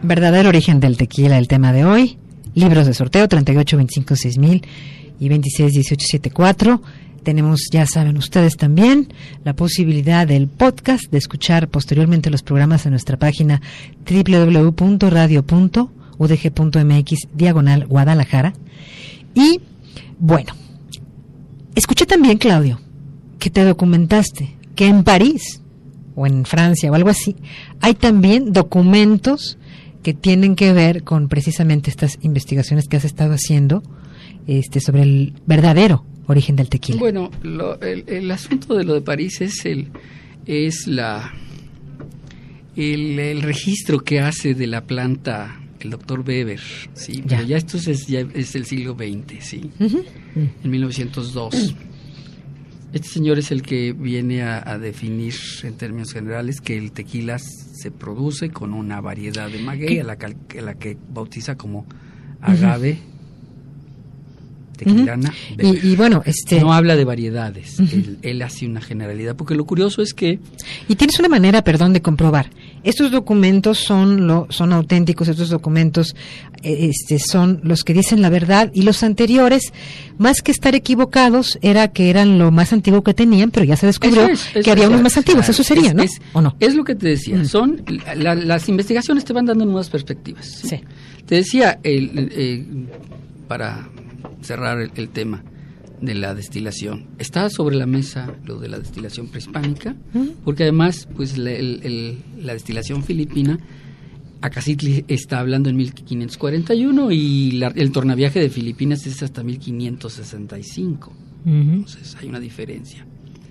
Verdadero origen del tequila, el tema de hoy. Libros de sorteo 38256000 y 261874. Tenemos, ya saben ustedes también, la posibilidad del podcast, de escuchar posteriormente los programas en nuestra página www.radio.udg.mx/Guadalajara. Y, bueno, escuché también, Claudio, que te documentaste, que en París, o en Francia, o algo así, hay también documentos que tienen que ver con precisamente estas investigaciones que has estado haciendo sobre el verdadero origen del tequila. Bueno, el asunto de lo de París es el registro que hace de la planta el doctor Weber, sí, pero ya esto es el siglo XX, sí, en 1902. Este señor es el que viene a definir en términos generales que el tequila se produce con una variedad de maguey a la que bautiza como agave tequilana. Y bueno, no habla de variedades, él hace una generalidad, porque lo curioso es que... Y tienes una manera, perdón, de comprobar. Estos documentos son auténticos, estos documentos son los que dicen la verdad, y los anteriores, más que estar equivocados, era que eran lo más antiguo que tenían, pero ya se descubrió que había unos más antiguos, claro, eso sería, ¿no? ¿O no? Es lo que te decía, son las investigaciones te van dando nuevas perspectivas. Sí. Te decía, para cerrar el tema de la destilación, está sobre la mesa lo de la destilación prehispánica, porque además pues la destilación filipina, Acacitli está hablando en 1541 y el tornaviaje de Filipinas es hasta 1565. Entonces hay una diferencia.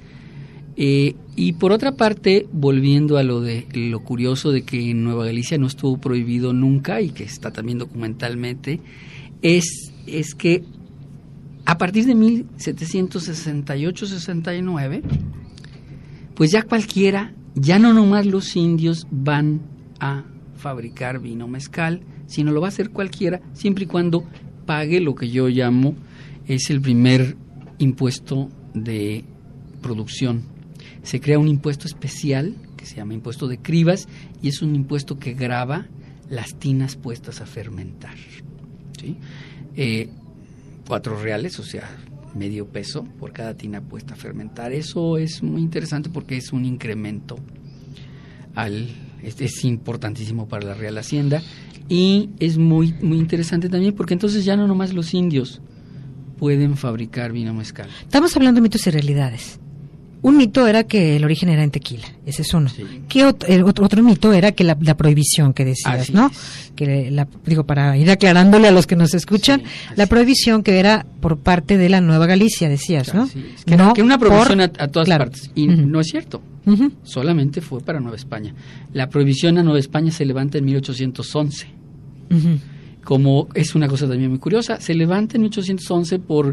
Y por otra parte, volviendo a lo curioso de que en Nueva Galicia no estuvo prohibido nunca y que está también documentalmente, es que a partir de 1768-69, pues ya cualquiera, ya no nomás los indios van a fabricar vino mezcal, sino lo va a hacer cualquiera, siempre y cuando pague lo que yo llamo es el primer impuesto de producción. Se crea un impuesto especial que se llama impuesto de cribas y es un impuesto que grava las tinas puestas a fermentar, ¿sí? 4 reales, o sea, medio peso por cada tina puesta a fermentar. Eso es muy interesante porque es un incremento es importantísimo para la Real Hacienda, y es muy muy interesante también porque entonces ya no nomás los indios pueden fabricar vino mezcal. Estamos hablando de mitos y realidades. Un mito era que el origen era en tequila, ese es uno. Sí. ¿Qué otro mito era que la prohibición que decías, así ¿no? Es. Que para ir aclarándole a los que nos escuchan, sí, la prohibición que era por parte de la Nueva Galicia, decías, ¿no? Sí, es que una prohibición a todas partes, y no es cierto. Solamente fue para Nueva España. La prohibición a Nueva España se levanta en 1811. Como es una cosa también muy curiosa, se levanta en 1811 por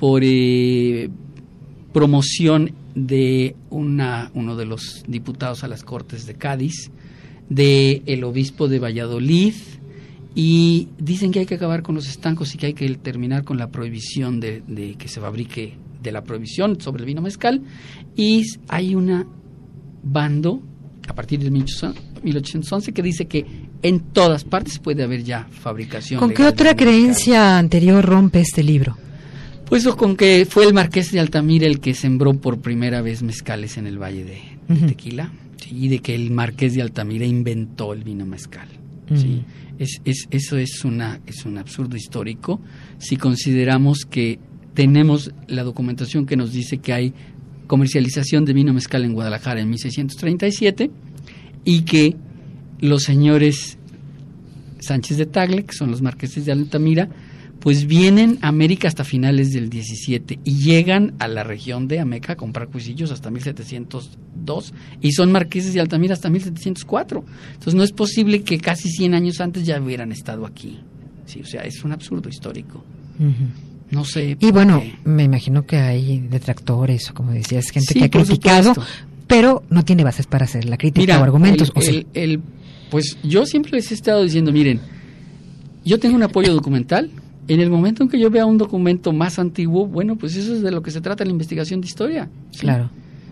promoción de uno de los diputados a las Cortes de Cádiz, de el obispo de Valladolid, y dicen que hay que acabar con los estancos y que hay que terminar con la prohibición de que se fabrique, de la prohibición sobre el vino mezcal, y hay una bando a partir de 1811 que dice que en todas partes puede haber ya fabricación. ¿Con qué otra creencia anterior rompe este libro? Pues con que fue el Marqués de Altamira el que sembró por primera vez mezcales en el Valle de Tequila, ¿sí? Y de que el Marqués de Altamira inventó el vino mezcal, ¿sí? Eso es un absurdo histórico si consideramos que tenemos la documentación que nos dice que hay comercialización de vino mezcal en Guadalajara en 1637 y que los señores Sánchez de Tagle, que son los marqueses de Altamira, pues vienen a América hasta finales del 17 y llegan a la región de Ameca a comprar cuisillos hasta 1702 y son marqueses de Altamira hasta 1704. Entonces no es posible que casi 100 años antes ya hubieran estado aquí. Sí, o sea, es un absurdo histórico. No sé. Y bueno, me imagino que hay detractores o, como decías, gente que ha criticado, pero no tiene bases para hacer la crítica o argumentos. Pues yo siempre les he estado diciendo, miren, yo tengo un apoyo documental. En el momento en que yo vea un documento más antiguo, bueno, pues eso es de lo que se trata la investigación de historia, ¿sí? Claro.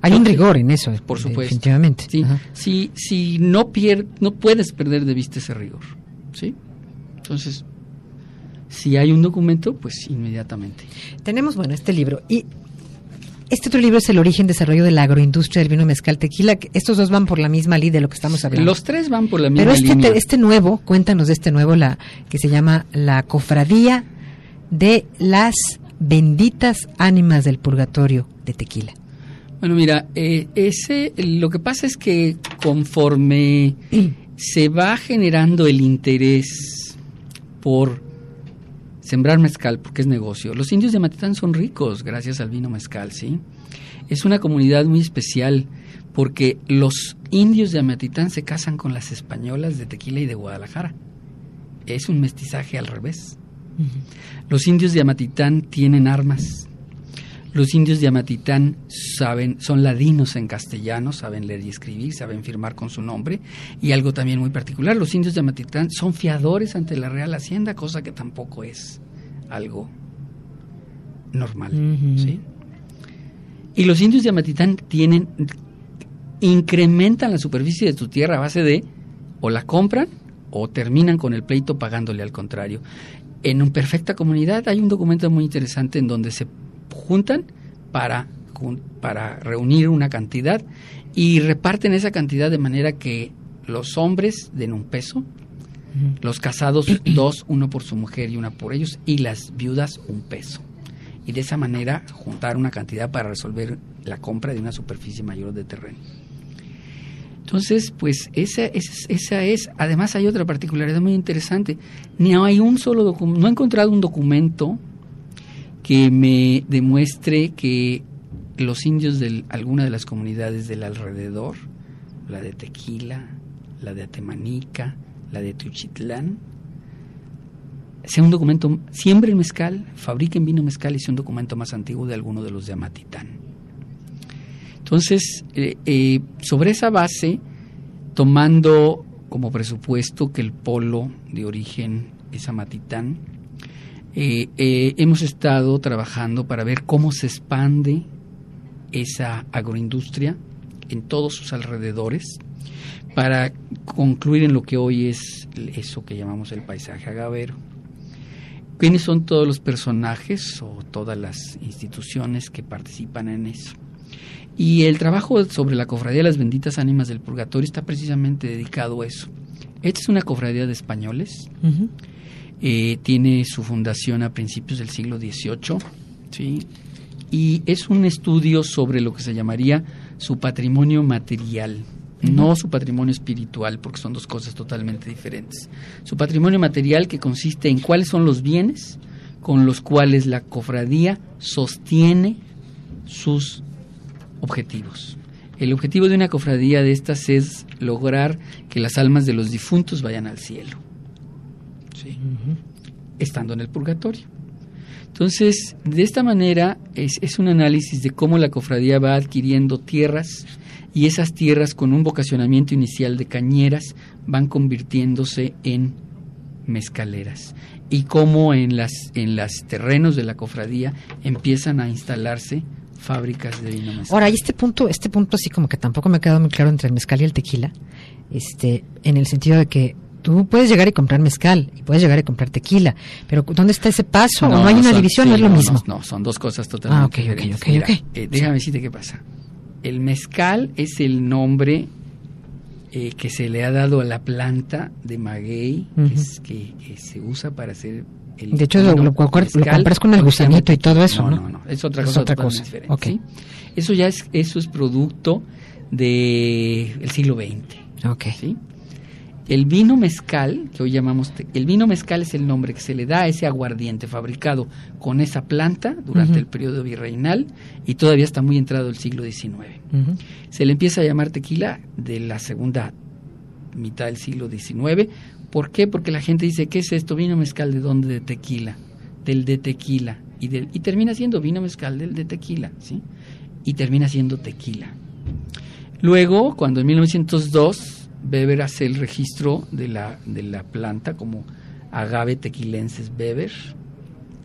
Hay un rigor en eso, por supuesto. Definitivamente. Sí, si no puedes perder de vista ese rigor, ¿sí? Entonces, si hay un documento, pues inmediatamente. Tenemos, este libro. Y este otro libro es El origen y desarrollo de la agroindustria del vino mezcal tequila. Estos dos van por la misma línea de lo que estamos hablando. Los tres van por la misma línea. Pero este nuevo, cuéntanos de este nuevo, que se llama La Cofradía de las Benditas Ánimas del Purgatorio de Tequila. Bueno, mira, lo que pasa es que conforme se va generando el interés por sembrar mezcal, porque es negocio. Los indios de Amatitán son ricos gracias al vino mezcal, ¿sí? Es una comunidad muy especial porque los indios de Amatitán se casan con las españolas de Tequila y de Guadalajara. Es un mestizaje al revés. Uh-huh. Los indios de Amatitán tienen armas. Los indios de Amatitán son ladinos en castellano, saben leer y escribir, saben firmar con su nombre. Y algo también muy particular, los indios de Amatitán son fiadores ante la Real Hacienda, cosa que tampoco es algo normal. Uh-huh. ¿Sí? Y los indios de Amatitán incrementan la superficie de su tierra a base de o la compran o terminan con el pleito pagándole al contrario. En una perfecta comunidad hay un documento muy interesante en donde se juntan para reunir una cantidad y reparten esa cantidad de manera que los hombres den un peso, uh-huh. Los casados 2, uno por su mujer y una por ellos, y las viudas un peso. Y de esa manera juntar una cantidad para resolver la compra de una superficie mayor de terreno. Entonces, pues esa es. Además hay otra particularidad muy interesante. No hay un solo documento, no he encontrado un documento que me demuestre que los indios de alguna de las comunidades del alrededor, la de Tequila, la de Atemanica, la de Tuchitlán, sea un documento, siembren mezcal, fabriquen vino mezcal y sea un documento más antiguo de alguno de los de Amatitán. Entonces, sobre esa base, tomando como presupuesto que el polo de origen es Amatitán, hemos estado trabajando para ver cómo se expande esa agroindustria en todos sus alrededores para concluir en lo que hoy es eso que llamamos el paisaje agavero. ¿Quiénes son todos los personajes o todas las instituciones que participan en eso? Y el trabajo sobre la Cofradía de las Benditas Ánimas del Purgatorio está precisamente dedicado a eso. Esta es una cofradía de españoles. Uh-huh. Tiene su fundación a principios del siglo XVIII, ¿sí? Y es un estudio sobre lo que se llamaría su patrimonio material, uh-huh. No su patrimonio espiritual, porque son dos cosas totalmente diferentes. Su patrimonio material, que consiste en cuáles son los bienes con los cuales la cofradía sostiene sus objetivos. El objetivo de una cofradía de estas es lograr que las almas de los difuntos vayan al cielo, ¿sí? Uh-huh. Estando en el purgatorio. Entonces, de esta manera es un análisis de cómo la cofradía va adquiriendo tierras y esas tierras con un vocacionamiento inicial de cañeras van convirtiéndose en mezcaleras y cómo en las terrenos de la cofradía empiezan a instalarse fábricas de vino mezcal. Ahora, y este punto así como que tampoco me ha quedado muy claro entre el mezcal y el tequila, en el sentido de que tú puedes llegar y comprar mezcal y puedes llegar y comprar tequila, pero ¿dónde está ese paso? ¿O no hay una división? ¿No es lo mismo? No, son dos cosas totalmente diferentes. Okay. Déjame decirte qué pasa. El mezcal es el nombre que se le ha dado a la planta de maguey, uh-huh. que se usa para hacer el de hecho lo compras con el gusanito y todo eso, ¿no? No, es otra cosa totalmente diferente. Okay. ¿Sí? Eso es producto del siglo XX. Okay. ¿Sí? El vino mezcal, que hoy llamamos el vino mezcal, es el nombre que se le da a ese aguardiente fabricado con esa planta durante uh-huh. el periodo virreinal y todavía está muy entrado el siglo XIX. Uh-huh. Se le empieza a llamar tequila de la segunda mitad del siglo XIX. ¿Por qué? Porque la gente dice, ¿qué es esto? ¿Vino mezcal de dónde? De tequila. Del de tequila. Y termina siendo vino mezcal del de tequila, ¿sí? Y termina siendo tequila. Luego, cuando en 1902... Weber hace el registro de la planta como Agave tequilensis Weber.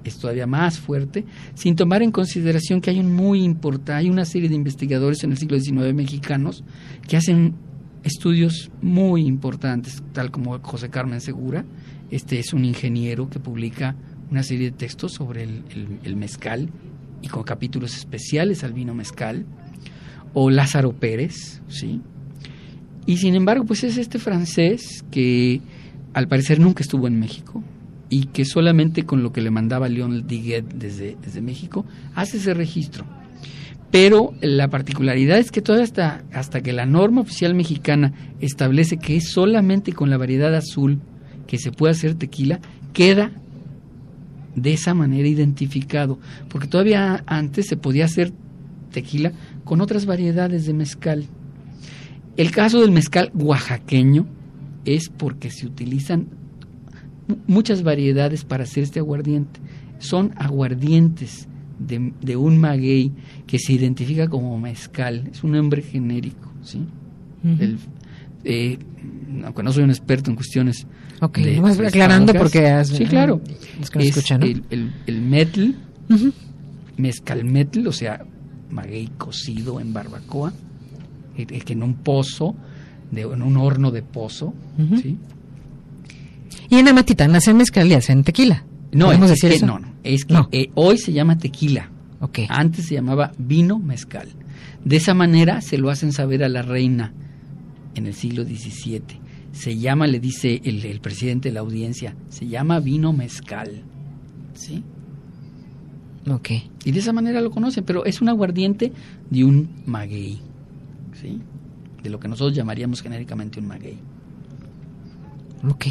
es todavía más fuerte, sin tomar en consideración que hay una serie de investigadores en el siglo XIX mexicanos que hacen estudios muy importantes, tal como José Carmen Segura. Este es un ingeniero que publica una serie de textos sobre el mezcal y con capítulos especiales al vino mezcal, o Lázaro Pérez, ¿sí? Y sin embargo, pues es este francés que al parecer nunca estuvo en México y que solamente con lo que le mandaba León Diguet desde México hace ese registro. Pero la particularidad es que todavía hasta que la norma oficial mexicana establece que es solamente con la variedad azul que se puede hacer tequila, queda de esa manera identificado, porque todavía antes se podía hacer tequila con otras variedades de mezcal. El caso del mezcal oaxaqueño es porque se utilizan muchas variedades para hacer este aguardiente. Son aguardientes de un maguey que se identifica como mezcal, es un nombre genérico, ¿sí? Uh-huh. Aunque no soy un experto en cuestiones. Ok, vamos aclarando porque sí, claro, los que nos escuchan, ¿no? El metl, uh-huh, mezcal metl, o sea, maguey cocido en barbacoa, que en un pozo, en un horno de pozo, uh-huh, ¿sí? Y en Amatitán hacen mezcal y hacen tequila. No, ¿podemos decir eso? No, es que hoy se llama tequila. Okay. Antes se llamaba vino mezcal. De esa manera se lo hacen saber a la reina en el siglo XVII. Se llama, le dice el presidente de la audiencia, se llama vino mezcal, ¿sí? Ok. Y de esa manera lo conocen, pero es un aguardiente de un maguey, ¿sí? De lo que nosotros llamaríamos genéricamente un maguey. Ok.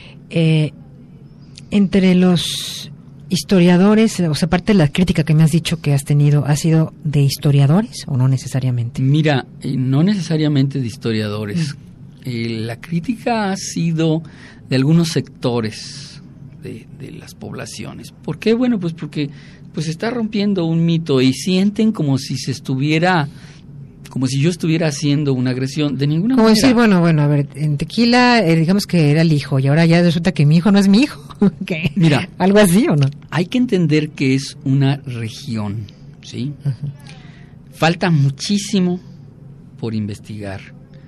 Entre los historiadores, o sea, aparte de la crítica que me has dicho que has tenido, ¿ha sido de historiadores o no necesariamente? Mira, no necesariamente de historiadores. La crítica ha sido de algunos sectores de las poblaciones. ¿Por qué? Bueno, pues porque pues está rompiendo un mito y sienten como si yo estuviera haciendo una agresión. De ninguna manera. Como decir, bueno, a ver, en Tequila digamos que era el hijo y ahora ya resulta que mi hijo no es mi hijo. ¿Qué? Mira, ¿algo así o no? Hay que entender que es una región, ¿sí? Uh-huh. Falta muchísimo por investigar.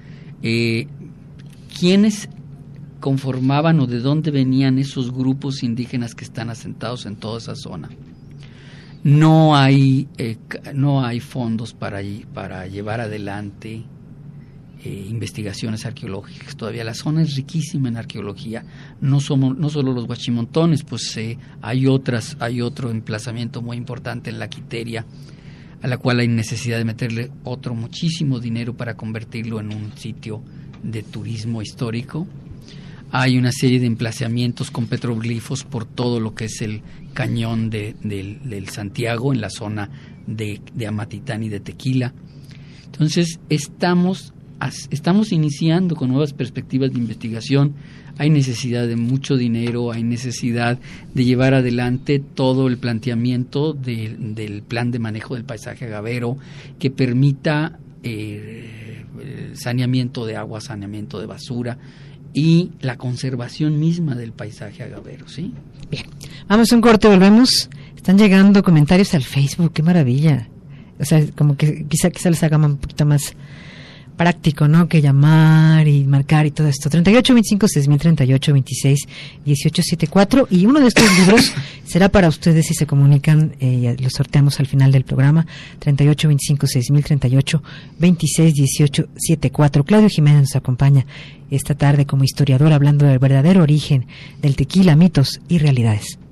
¿Quiénes conformaban o de dónde venían esos grupos indígenas que están asentados en toda esa zona? No hay fondos para llevar adelante investigaciones arqueológicas. Todavía la zona es riquísima en arqueología. No solo los Huachimontones, pues hay otro emplazamiento muy importante en la Quiteria, a la cual hay necesidad de meterle muchísimo dinero para convertirlo en un sitio de turismo histórico. Hay una serie de emplazamientos con petroglifos por todo lo que es el cañón del Santiago, en la zona de Amatitán y de Tequila. Entonces estamos iniciando con nuevas perspectivas de investigación. Hay necesidad de mucho dinero, hay necesidad de llevar adelante todo el planteamiento del plan de manejo del paisaje agavero que permita saneamiento de agua, saneamiento de basura y la conservación misma del paisaje agavero, ¿sí? Bien, vamos a un corte, volvemos. Están llegando comentarios al Facebook, qué maravilla. O sea, como que quizá les haga un poquito más práctico, ¿no? Que llamar y marcar y todo esto. 3825-6000, 3826-1874. Y uno de estos libros será para ustedes si se comunican, los sorteamos al final del programa. 3825-6000, 3826-1874. Claudio Jiménez nos acompaña esta tarde como historiador hablando del verdadero origen del tequila, mitos y realidades.